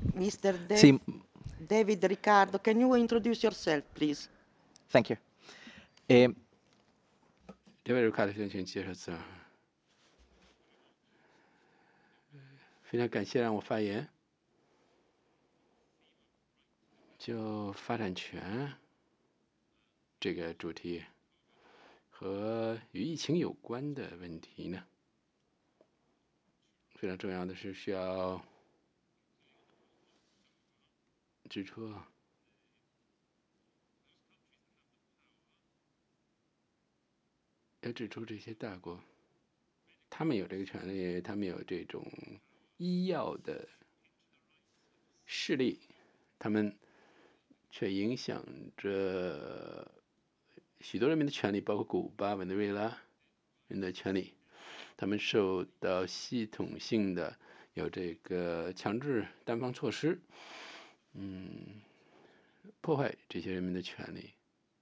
Mr. Sì, David Ricardo, can you introduce yourself, please? thank you. Eh, 这位卢卡特先生介绍词，非常感谢让我发言。就发展权这个主题和与疫情有关的问题呢，非常重要的是需要指出，这些大国，他们有这个权利，他们有这种医药的势力，他们却影响着许多人民的权利，包括古巴、委内瑞拉人的权利，他们受到系统性的有这个强制单方措施，破坏这些人民的权利。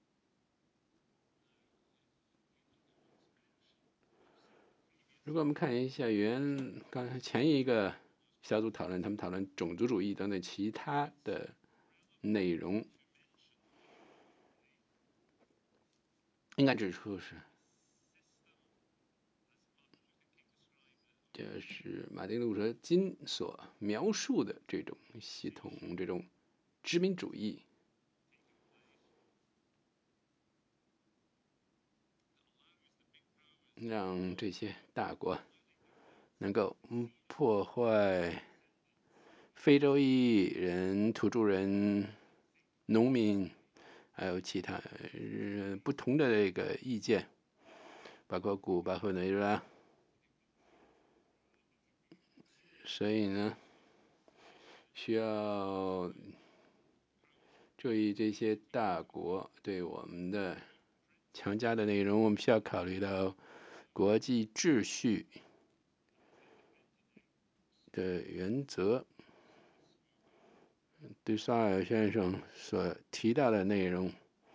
如果我们看一下刚才前一个小组讨论，他们讨论种族主义等等其他的内容，应该指出是，这是马丁路德金所描述的这种系统，这种殖民主义，让这些大国能够破坏非洲裔人、土著人、农民，还有其他不同的这个意见，包括古巴和委内瑞拉。所以呢，需要注意这些大国对我们的强加的内容，我们需要考虑到国际秩序的原则。对沙尔先生所提到的内容，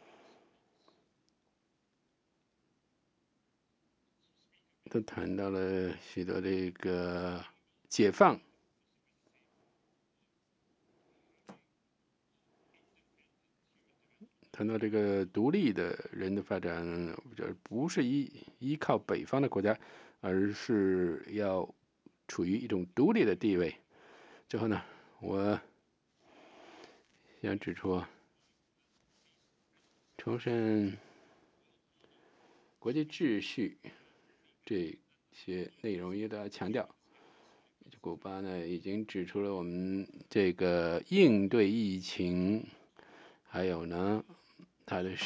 都谈到了许多这个解放，谈到这个独立的人的发展，不是依靠北方的国家，而是要处于一种独立的地位。最后呢，我想指出，重申国际秩序这些内容也都要强调。古巴呢已经指出了我们这个应对疫情，还有呢它的